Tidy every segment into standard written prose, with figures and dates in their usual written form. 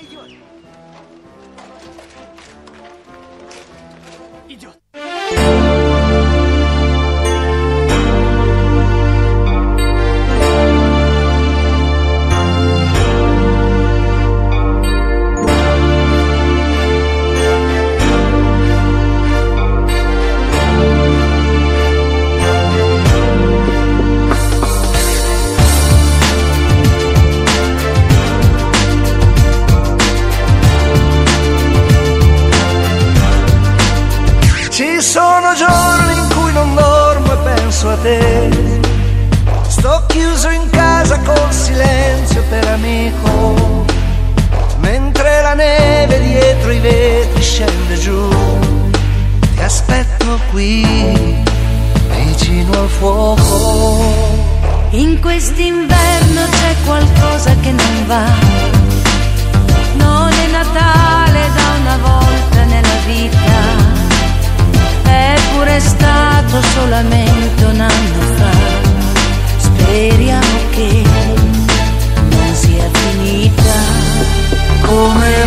Sono giorni in cui non dormo e penso a te. Sto chiuso in casa col silenzio per amico, mentre la neve dietro i vetri scende giù. Ti aspetto qui, vicino al fuoco. In quest'inverno c'è qualcosa che non va. Non è Natale da una volta nella vita. Eppure è stato solamente un anno fa. Speriamo che non sia finita. Come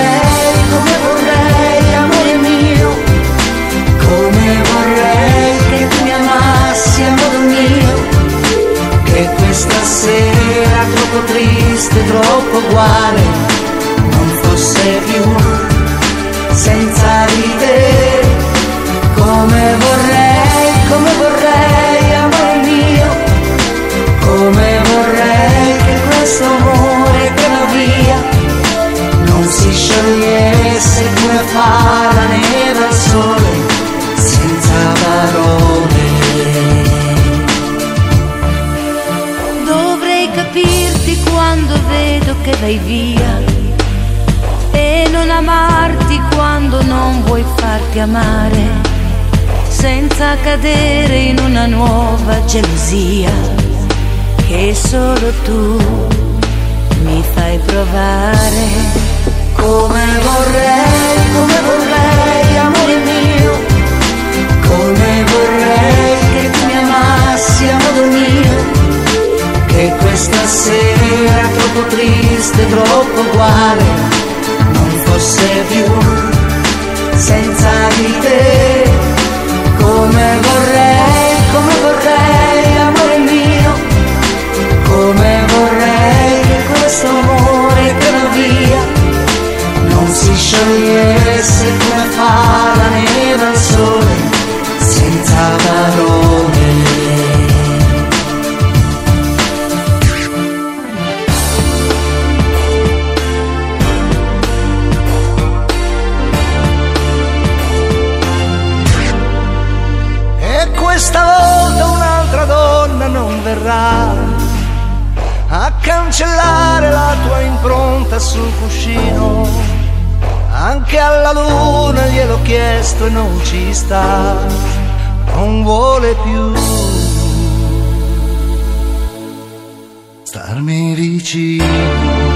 vorrei, amore mio. Come vorrei che tu mi amassi a modo mio. Che questa sera troppo triste, troppo uguale non fosse più senza di te. Come vorrei, amore mio. Come vorrei che questo amore che va via non si sciogliesse come fa la neve al sole senza parole. Dovrei capirti quando vedo che vai via e non amarti quando non vuoi farti amare, senza cadere in una nuova gelosia che solo tu mi fai provare. Come vorrei, amore mio. Come vorrei che tu mi amassi a modo mio. Che questa sera troppo triste, troppo uguale non fosse più senza di te. Come vorrei, amore mio. Come vorrei che questo amore che va via non si sciogliesse come fa la neve al sole senza parole. Questa volta un'altra donna non verrà a cancellare la tua impronta sul cuscino. Anche alla luna gliel'ho chiesto e non ci sta, non vuole più starmi vicino.